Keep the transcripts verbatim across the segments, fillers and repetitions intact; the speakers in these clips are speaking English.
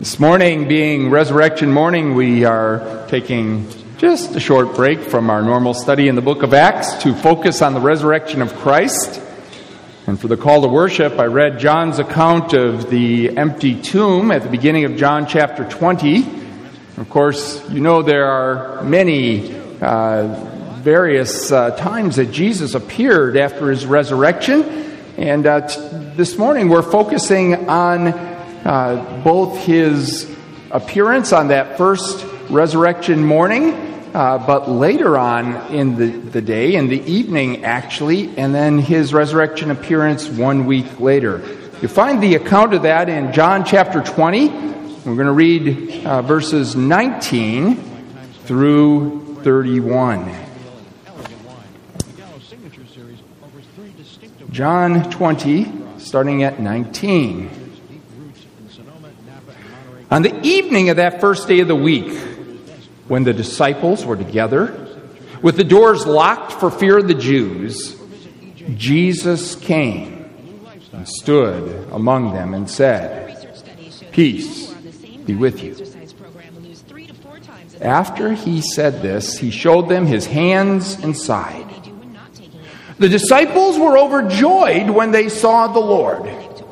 This morning, being Resurrection Morning, we are taking just a short break from our normal study in the book of Acts to focus on the resurrection of Christ. And for the call to worship, I read John's account of the empty tomb at the beginning of John chapter twenty. Of course, you know there are many uh, various uh, times that Jesus appeared after his resurrection. And uh, t- this morning we're focusing on Uh, both his appearance on that first resurrection morning, uh, but later on in the, the day, in the evening actually, and then his resurrection appearance one week later. You find the account of that in John chapter twenty. We're going to read uh, verses nineteen through thirty-one. John twenty, starting at nineteen. On the evening of that first day of the week, when the disciples were together, with the doors locked for fear of the Jews, Jesus came and stood among them and said, "Peace be with you." After he said this, he showed them his hands and side. The disciples were overjoyed when they saw the Lord.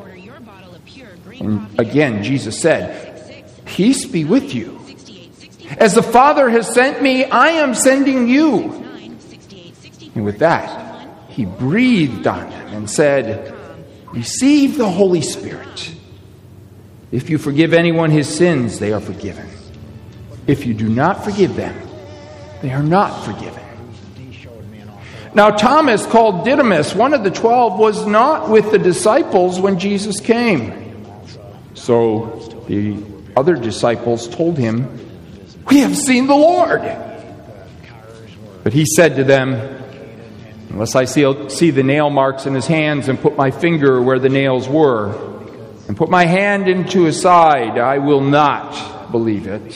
And again, Jesus said, "Peace be with you. As the Father has sent me, I am sending you." And with that, he breathed on them and said, "Receive the Holy Spirit. If you forgive anyone his sins, they are forgiven. If you do not forgive them, they are not forgiven." Now Thomas, called Didymus, one of the twelve, was not with the disciples when Jesus came. So the other disciples told him, "We have seen the Lord." But he said to them, "Unless I see, see the nail marks in his hands and put my finger where the nails were and put my hand into his side, I will not believe it."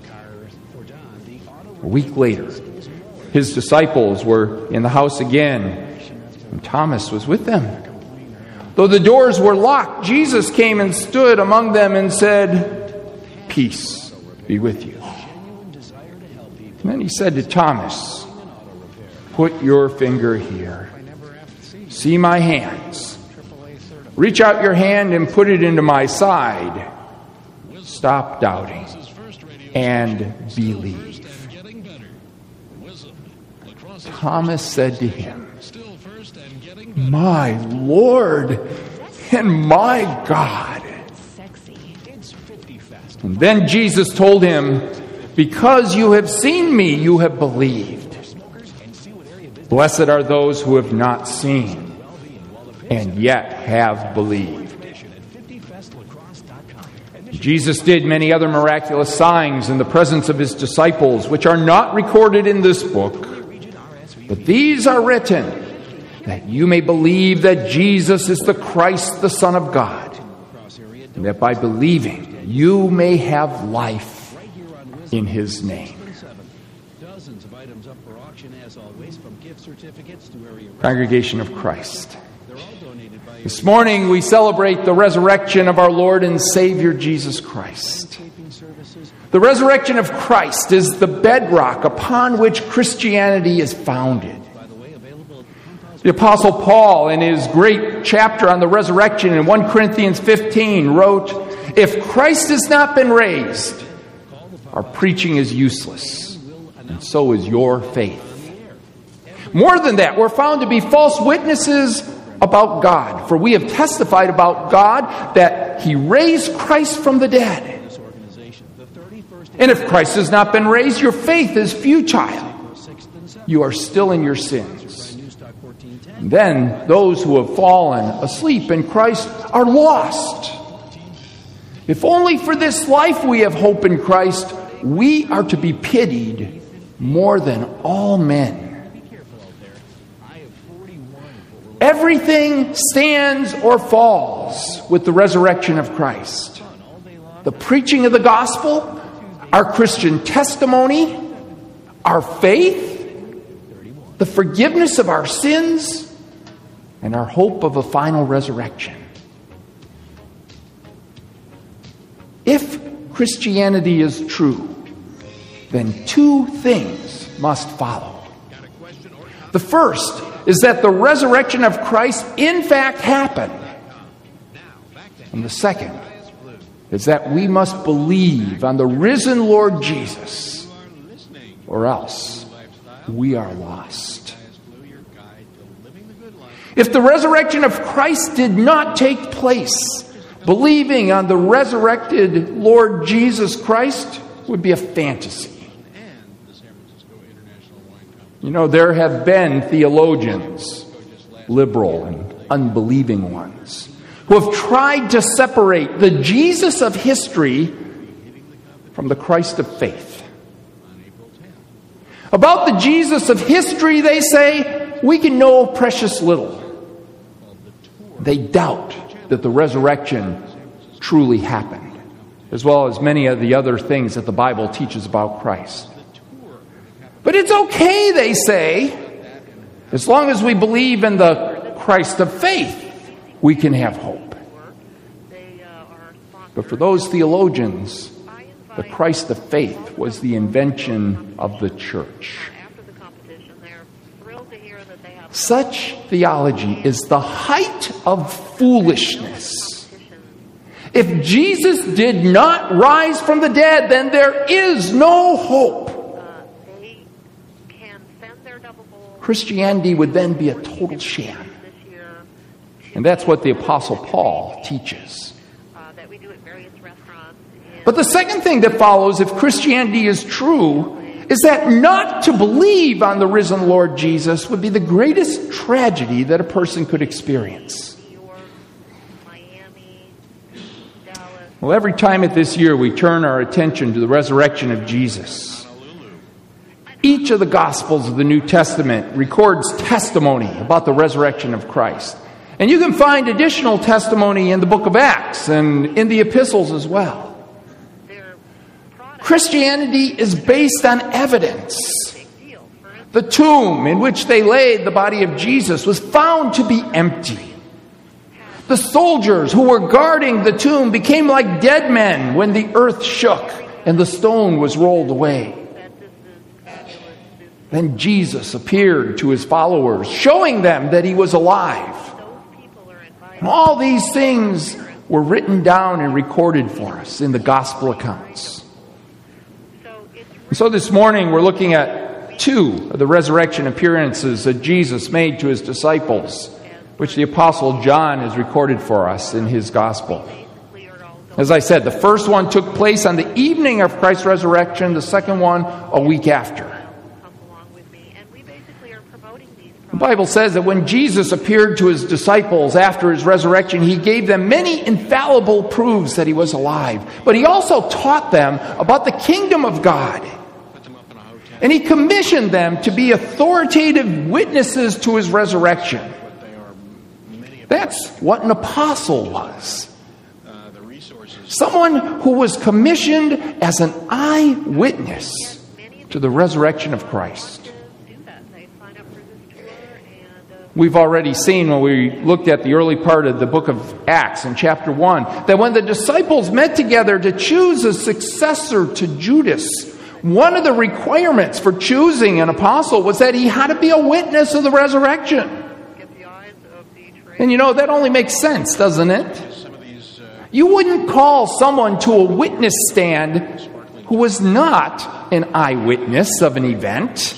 A week later, his disciples were in the house again, and Thomas was with them. Though the doors were locked, Jesus came and stood among them and said, "Peace be with you." And then he said to Thomas, "Put your finger here. See my hands. Reach out your hand and put it into my side. Stop doubting and believe." Thomas said to him, "My Lord and my God." And then Jesus told him, "Because you have seen me, you have believed. Blessed are those who have not seen and yet have believed." Jesus did many other miraculous signs in the presence of his disciples, which are not recorded in this book. But these are written that you may believe that Jesus is the Christ, the Son of God, and that by believing you may have life in his name. Congregation of Christ, this morning we celebrate the resurrection of our Lord and Savior Jesus Christ. The resurrection of Christ is the bedrock upon which Christianity is founded. The Apostle Paul, in his great chapter on the resurrection in First Corinthians fifteen, wrote, "If Christ has not been raised, our preaching is useless, and so is your faith. More than that, we're found to be false witnesses about God, for we have testified about God that he raised Christ from the dead. And if Christ has not been raised, your faith is futile. You are still in your sins. And then those who have fallen asleep in Christ are lost. If only for this life we have hope in Christ, we are to be pitied more than all men. Everything stands or falls with the resurrection of Christ. The preaching of the gospel, our Christian testimony, our faith, the forgiveness of our sins, and our hope of a final resurrection. If Christianity is true, then two things must follow. The first is that the resurrection of Christ in fact happened. And the second is that we must believe on the risen Lord Jesus, or else we are lost. If the resurrection of Christ did not take place, believing on the resurrected Lord Jesus Christ would be a fantasy. You know, there have been theologians, liberal and unbelieving ones, who have tried to separate the Jesus of history from the Christ of faith. About the Jesus of history, they say, we can know precious little. They doubt that the resurrection truly happened, as well as many of the other things that the Bible teaches about Christ. But it's okay, they say, as long as we believe in the Christ of faith, we can have hope. But for those theologians, the Christ of faith was the invention of the church. Such theology is the height of foolishness. If Jesus did not rise from the dead, then there is no hope. Christianity would then be a total sham. And that's what the Apostle Paul teaches. But the second thing that follows, if Christianity is true, is that not to believe on the risen Lord Jesus would be the greatest tragedy that a person could experience. Well, every time at this year we turn our attention to the resurrection of Jesus, each of the Gospels of the New Testament records testimony about the resurrection of Christ. And you can find additional testimony in the book of Acts and in the epistles as well. Christianity is based on evidence. The tomb in which they laid the body of Jesus was found to be empty. The soldiers who were guarding the tomb became like dead men when the earth shook and the stone was rolled away. Then Jesus appeared to his followers, showing them that he was alive. And all these things were written down and recorded for us in the gospel accounts. So this morning we're looking at two of the resurrection appearances that Jesus made to his disciples, which the Apostle John has recorded for us in his gospel. As I said, the first one took place on the evening of Christ's resurrection, the second one a week after. The Bible says that when Jesus appeared to his disciples after his resurrection, he gave them many infallible proofs that he was alive. But he also taught them about the kingdom of God. And he commissioned them to be authoritative witnesses to his resurrection. That's what an apostle was. Someone who was commissioned as an eyewitness to the resurrection of Christ. We've already seen when we looked at the early part of the book of Acts in chapter one, that when the disciples met together to choose a successor to Judas, one of the requirements for choosing an apostle was that he had to be a witness of the resurrection. And you know, that only makes sense, doesn't it? You wouldn't call someone to a witness stand who was not an eyewitness of an event.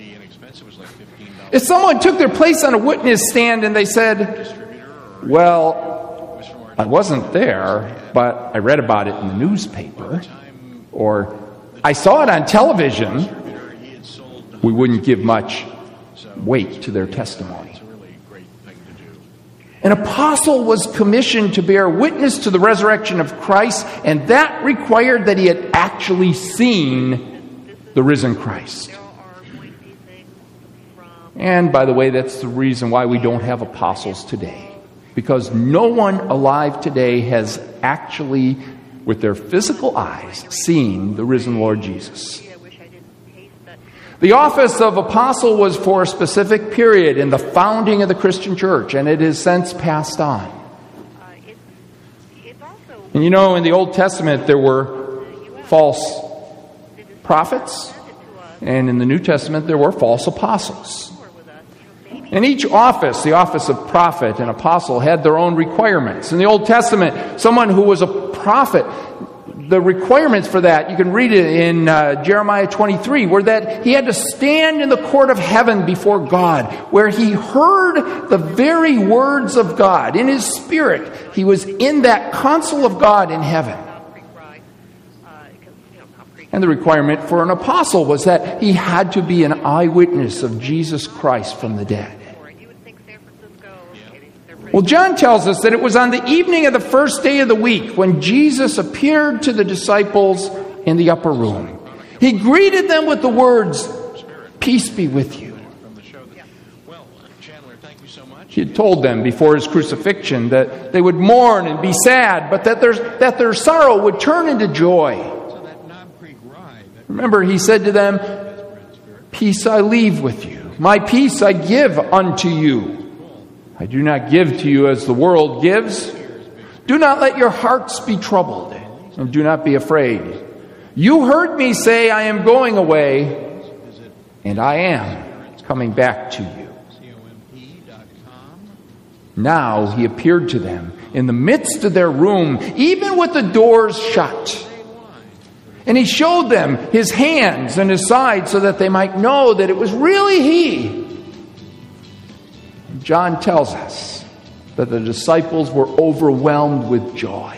If someone took their place on a witness stand and they said, well, I wasn't there, but I read about it in the newspaper, or I saw it on television, we wouldn't give much weight to their testimony. An apostle was commissioned to bear witness to the resurrection of Christ, and that required that he had actually seen the risen Christ. And by the way, that's the reason why we don't have apostles today. Because no one alive today has actually, with their physical eyes, seen the risen Lord Jesus. The office of apostle was for a specific period in the founding of the Christian church, and it has since passed on. And you know, in the Old Testament, there were false prophets, and in the New Testament there were false apostles. And each office, the office of prophet and apostle, had their own requirements. In the Old Testament, someone who was a prophet, the requirements for that, you can read it in uh, Jeremiah twenty-three, were that he had to stand in the court of heaven before God, where he heard the very words of God. In his spirit, he was in that council of God in heaven. And the requirement for an apostle was that he had to be an eyewitness of Jesus Christ from the dead. Well, John tells us that it was on the evening of the first day of the week when Jesus appeared to the disciples in the upper room. He greeted them with the words, "Peace be with you." He had told them before his crucifixion that they would mourn and be sad, but that their, that their sorrow would turn into joy. Remember, he said to them, "Peace I leave with you. My peace I give unto you. I do not give to you as the world gives. Do not let your hearts be troubled, and do not be afraid. You heard me say, I am going away, and I am coming back to you." Now he appeared to them in the midst of their room, even with the doors shut. And he showed them his hands and his side so that they might know that it was really he. John tells us that the disciples were overwhelmed with joy.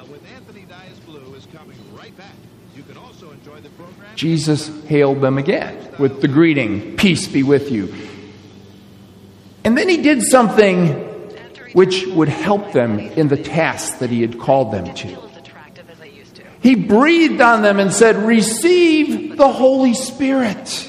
Jesus hailed them again with the greeting, "Peace be with you." And then he did something which would help them in the task that he had called them to. He breathed on them and said, "Receive the Holy Spirit."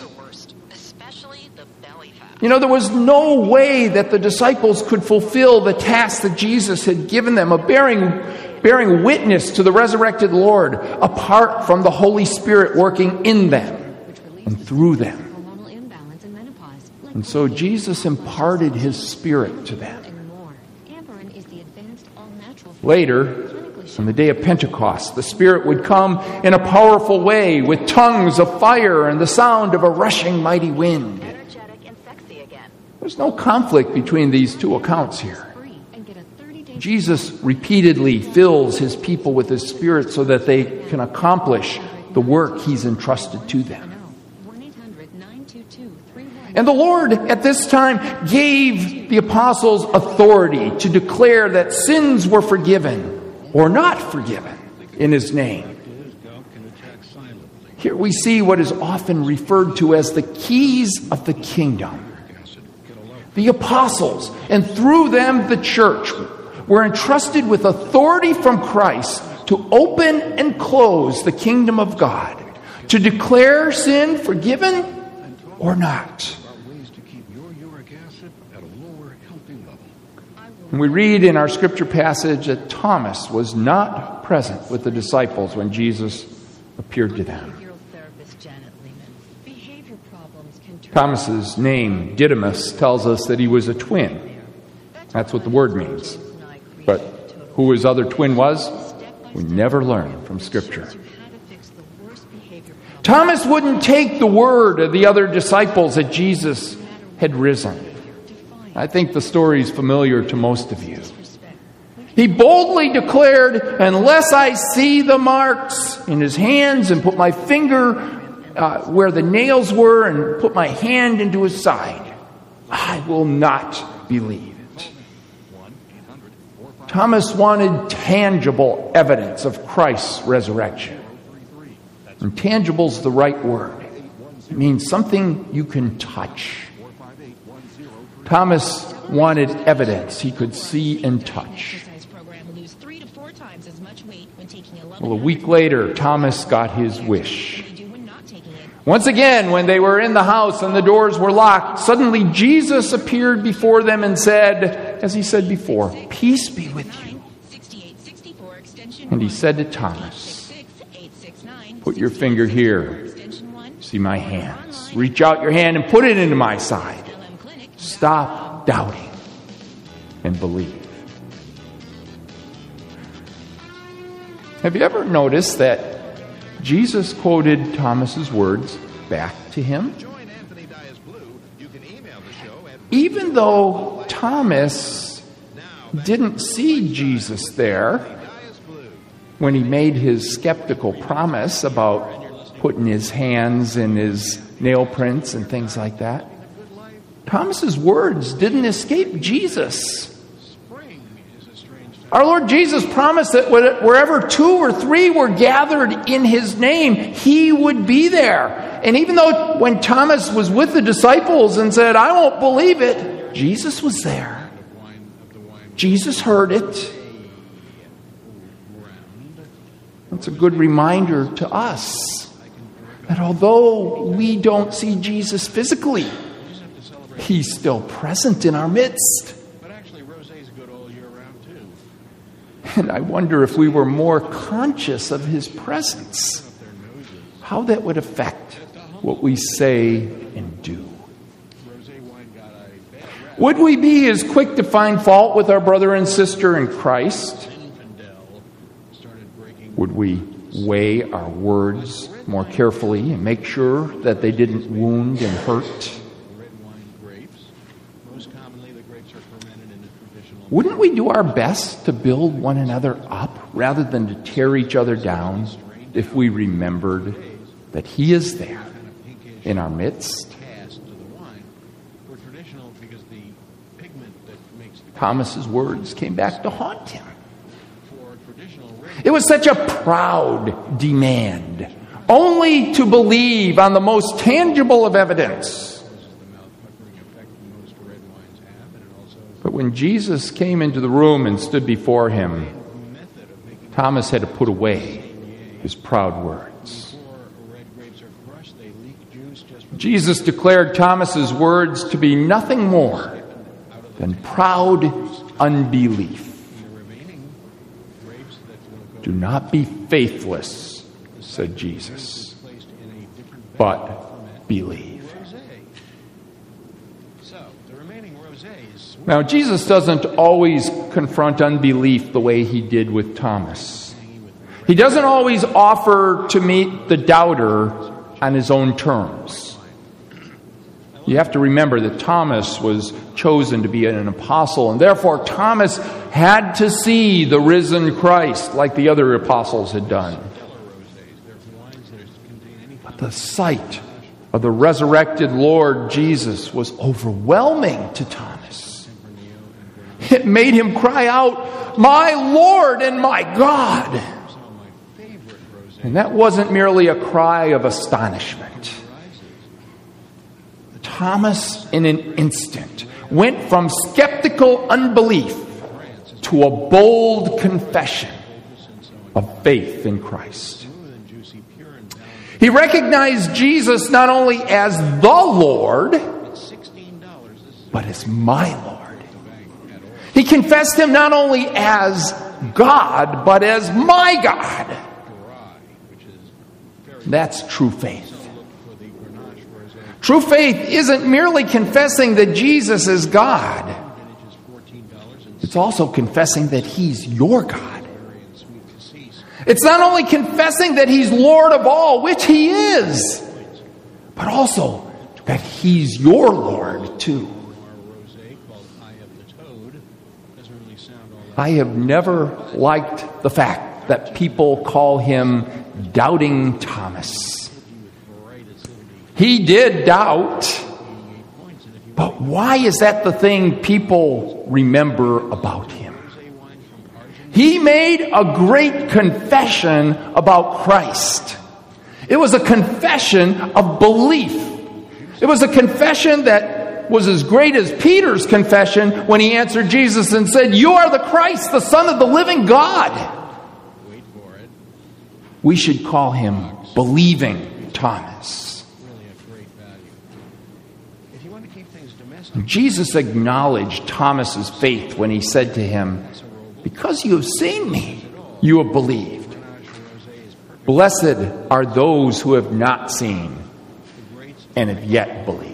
You know, there was no way that the disciples could fulfill the task that Jesus had given them of bearing, bearing witness to the resurrected Lord apart from the Holy Spirit working in them and through them. And so Jesus imparted his Spirit to them. Later, on the day of Pentecost, the Spirit would come in a powerful way with tongues of fire and the sound of a rushing mighty wind. There's no conflict between these two accounts here. Jesus repeatedly fills his people with his Spirit so that they can accomplish the work he's entrusted to them. And the Lord at this time gave the apostles authority to declare that sins were forgiven or not forgiven in his name. Here we see what is often referred to as the keys of the kingdom. The apostles, and through them the church, were entrusted with authority from Christ to open and close the kingdom of God, to declare sin forgiven or not. And we read in our scripture passage that Thomas was not present with the disciples when Jesus appeared to them. Thomas's name, Didymus, tells us that he was a twin. That's what the word means. But who his other twin was, we never learn from Scripture. Thomas wouldn't take the word of the other disciples that Jesus had risen. I think the story is familiar to most of you. He boldly declared, "Unless I see the marks in his hands and put my finger uh, where the nails were and put my hand into his side, I will not believe it." Thomas wanted tangible evidence of Christ's resurrection. And tangible is the right word. It means something you can touch. Thomas wanted evidence he could see and touch. Well, a week later, Thomas got his wish. Once again, when they were in the house and the doors were locked, suddenly Jesus appeared before them and said, as he said before, "Peace be with you." And he said to Thomas, "Put your finger here. See my hands. Reach out your hand and put it into my side. Stop doubting and believe." Have you ever noticed that Jesus quoted Thomas's words back to him. Even though Thomas didn't see Jesus there when he made his skeptical promise about putting his hands in his nail prints and things like that, Thomas's words didn't escape Jesus. Our Lord Jesus promised that wherever two or three were gathered in his name, he would be there. And even though when Thomas was with the disciples and said, "I won't believe it," Jesus was there. Jesus heard it. That's a good reminder to us that although we don't see Jesus physically, he's still present in our midst. And I wonder if we were more conscious of his presence, how that would affect what we say and do. Would we be as quick to find fault with our brother and sister in Christ? Would we weigh our words more carefully and make sure that they didn't wound and hurt? Wouldn't we do our best to build one another up rather than to tear each other down if we remembered that he is there in our midst? Thomas's words came back to haunt him. It was such a proud demand, only to believe on the most tangible of evidence. But when Jesus came into the room and stood before him, Thomas had to put away his proud words. Jesus declared Thomas's words to be nothing more than proud unbelief. "Do not be faithless," said Jesus, "but believe." Now, Jesus doesn't always confront unbelief the way he did with Thomas. He doesn't always offer to meet the doubter on his own terms. You have to remember that Thomas was chosen to be an apostle, and therefore Thomas had to see the risen Christ like the other apostles had done. But the sight of the resurrected Lord Jesus was overwhelming to Thomas. It made him cry out, "My Lord and my God!" And that wasn't merely a cry of astonishment. Thomas, in an instant, went from skeptical unbelief to a bold confession of faith in Christ. He recognized Jesus not only as the Lord, but as my Lord. He confessed him not only as God, but as my God. That's true faith. True faith isn't merely confessing that Jesus is God. It's also confessing that he's your God. It's not only confessing that he's Lord of all, which he is, but also that he's your Lord too. I have never liked the fact that people call him Doubting Thomas. He did doubt, but why is that the thing people remember about him? He made a great confession about Christ. It was a confession of belief. It was a confession that was as great as Peter's confession when he answered Jesus and said, "You are the Christ, the Son of the living God." Wait for it. We should call him Believing Thomas. Really a great value. If you want to keep things domestic, Jesus acknowledged Thomas's faith when he said to him, "Because you have seen me, you have believed. Blessed are those who have not seen and have yet believed."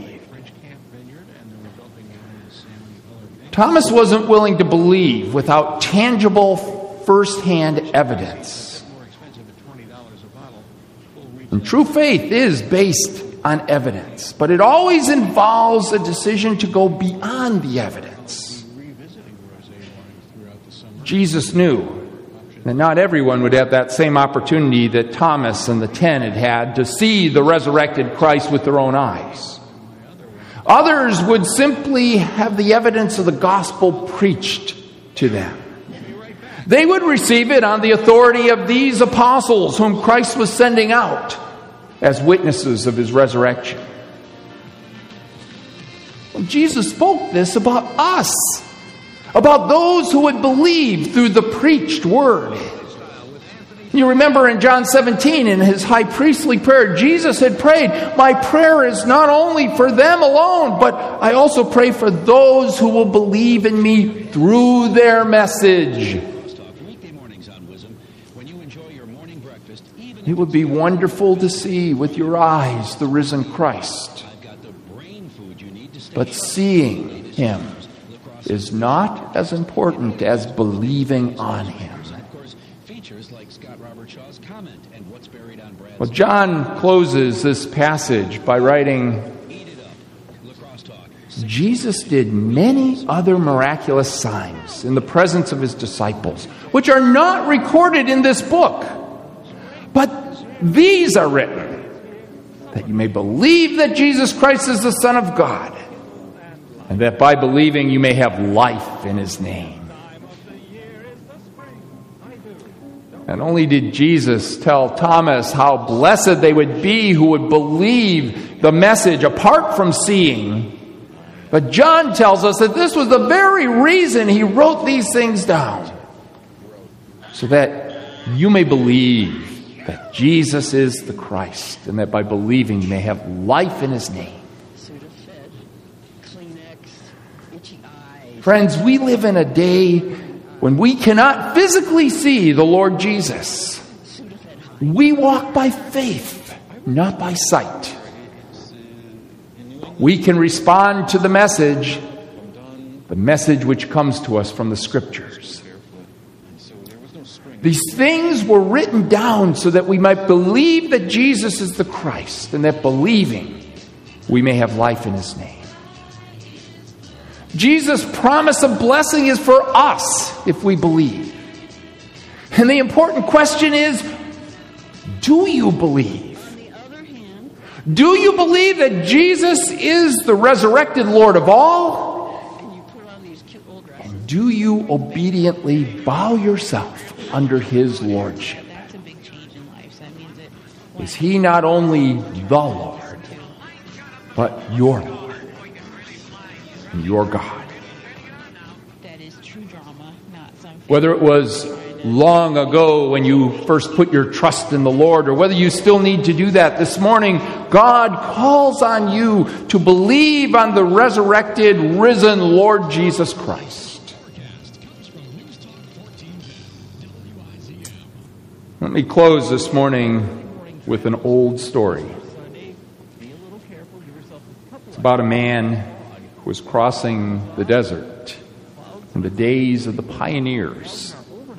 Thomas wasn't willing to believe without tangible first-hand evidence. And true faith is based on evidence, but it always involves a decision to go beyond the evidence. Jesus knew that not everyone would have that same opportunity that Thomas and the ten had had to see the resurrected Christ with their own eyes. Others would simply have the evidence of the gospel preached to them. They would receive it on the authority of these apostles whom Christ was sending out as witnesses of his resurrection. Well, Jesus spoke this about us, about those who would believe through the preached word. You remember in John seventeen, in his high priestly prayer, Jesus had prayed, "My prayer is not only for them alone, but I also pray for those who will believe in me through their message." It would be wonderful to see with your eyes the risen Christ. But seeing him is not as important as believing on him. Well, John closes this passage by writing, Jesus did many other miraculous signs in the presence of his disciples, which are not recorded in this book. But these are written, that you may believe that Jesus Christ is the Son of God, and that by believing you may have life in his name. Not only did Jesus tell Thomas how blessed they would be who would believe the message apart from seeing, but John tells us that this was the very reason he wrote these things down, so that you may believe that Jesus is the Christ, and that by believing you may have life in his name. Friends, we live in a day when we cannot physically see the Lord Jesus. We walk by faith, not by sight. We can respond to the message, the message which comes to us from the Scriptures. These things were written down so that we might believe that Jesus is the Christ, and that believing we may have life in his name. Jesus' promise of blessing is for us if we believe. And the important question is, do you believe? Do you believe that Jesus is the resurrected Lord of all? And do you obediently bow yourself under his lordship? Is he not only the Lord, but your Lord and your God? Whether it was long ago when you first put your trust in the Lord, or whether you still need to do that this morning, God calls on you to believe on the resurrected, risen Lord Jesus Christ. Let me close this morning with an old story. It's about a man who was crossing the desert in the days of the pioneers.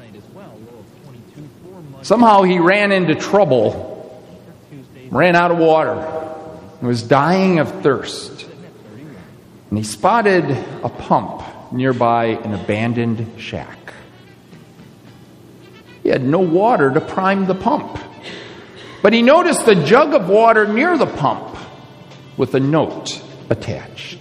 Somehow he ran into trouble, ran out of water, and was dying of thirst. And he spotted a pump nearby an abandoned shack. He had no water to prime the pump, but he noticed a jug of water near the pump with a note attached.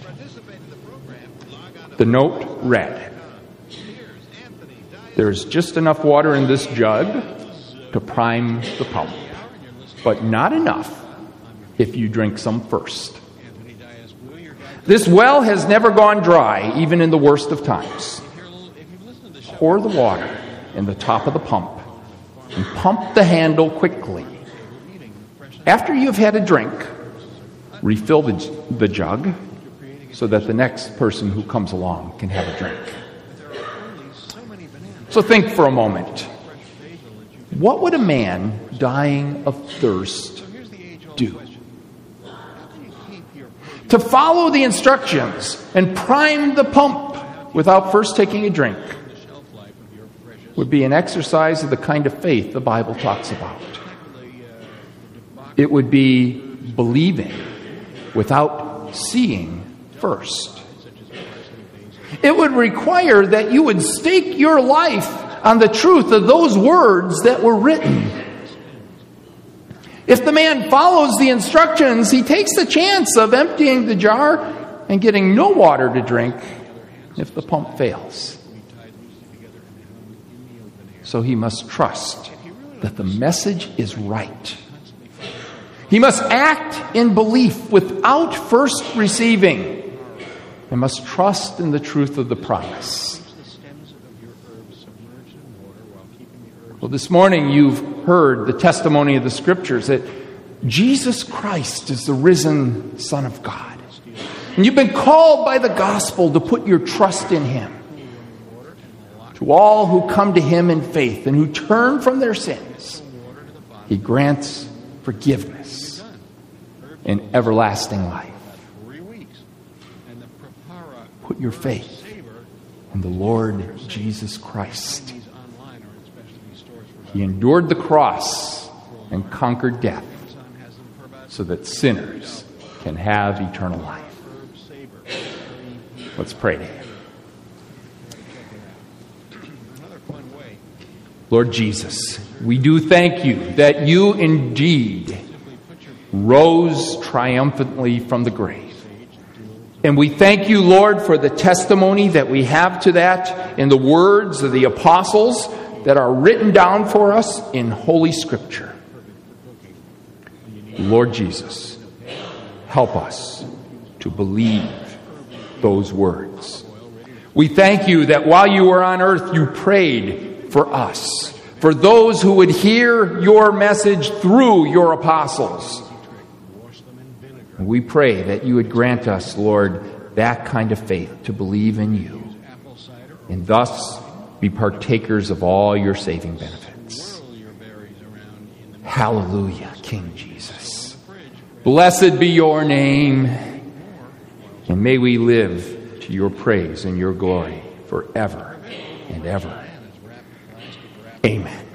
The note read, "There's just enough water in this jug to prime the pump, but not enough if you drink some first. This well has never gone dry, even in the worst of times. Pour the water in the top of the pump and pump the handle quickly. After you've had a drink, refill the, the jug so that the next person who comes along can have a drink." So think for a moment. What would a man dying of thirst do? To follow the instructions and prime the pump without first taking a drink would be an exercise of the kind of faith the Bible talks about. It would be believing without seeing first. It would require that you would stake your life on the truth of those words that were written. If the man follows the instructions, he takes the chance of emptying the jar and getting no water to drink if the pump fails. So he must trust that the message is right. He must act in belief without first receiving, and must trust in the truth of the promise. Well, this morning you've heard the testimony of the Scriptures that Jesus Christ is the risen Son of God. And you've been called by the gospel to put your trust in Him. To all who come to Him in faith and who turn from their sins, He grants forgiveness and everlasting life. Put your faith in the Lord Jesus Christ. He endured the cross and conquered death so that sinners can have eternal life. Let's pray to Him. Lord Jesus, we do thank you that you indeed rose triumphantly from the grave. And we thank you, Lord, for the testimony that we have to that in the words of the apostles that are written down for us in Holy Scripture. Lord Jesus, help us to believe those words. We thank you that while you were on earth, you prayed for us, for those who would hear your message through your apostles. And we pray that you would grant us, Lord, that kind of faith to believe in you, and thus be partakers of all your saving benefits. Hallelujah, King Jesus. Blessed be your name, and may we live to your praise and your glory forever and ever. Amen.